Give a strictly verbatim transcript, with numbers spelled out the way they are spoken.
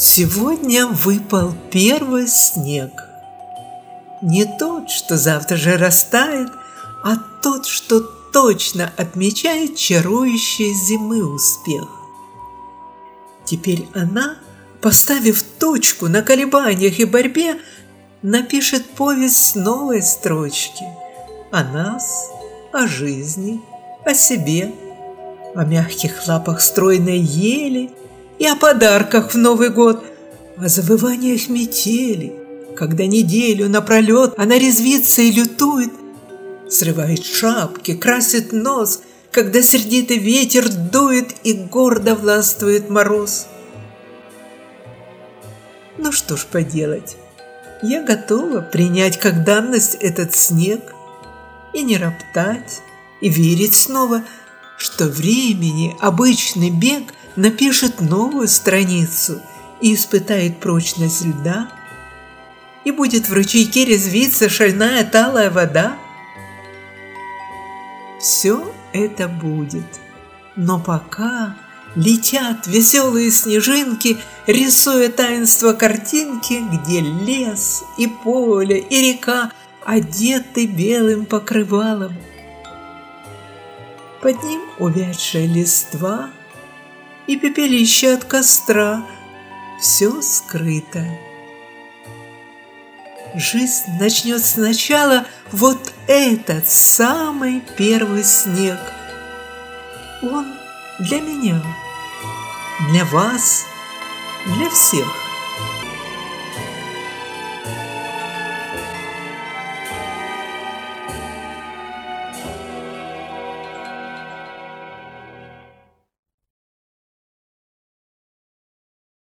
Сегодня выпал первый снег. Не тот, что завтра же растает, а тот, что точно отмечает чарующий зимы успех. Теперь она, поставив точку на колебаниях и борьбе, напишет повесть с новой строчки о нас, о жизни, о себе, о мягких лапах стройной ели и о подарках в Новый год, о завываниях метели, когда неделю напролет она резвится и лютует, срывает шапки, красит нос, когда сердитый ветер дует и гордо властвует мороз. Ну что ж поделать, я готова принять как данность этот снег и не роптать, и верить снова, что времени обычный бег напишет новую страницу и испытает прочность льда, и будет в ручейке резвиться шальная талая вода. Все это будет, но пока летят веселые снежинки, рисуя таинство картинки, где лес и поле и река одеты белым покрывалом. Под ним увядшая листва и пепелище от костра, все скрыто. Жизнь начнет сначала вот этот самый первый снег. Он для меня, для вас, для всех.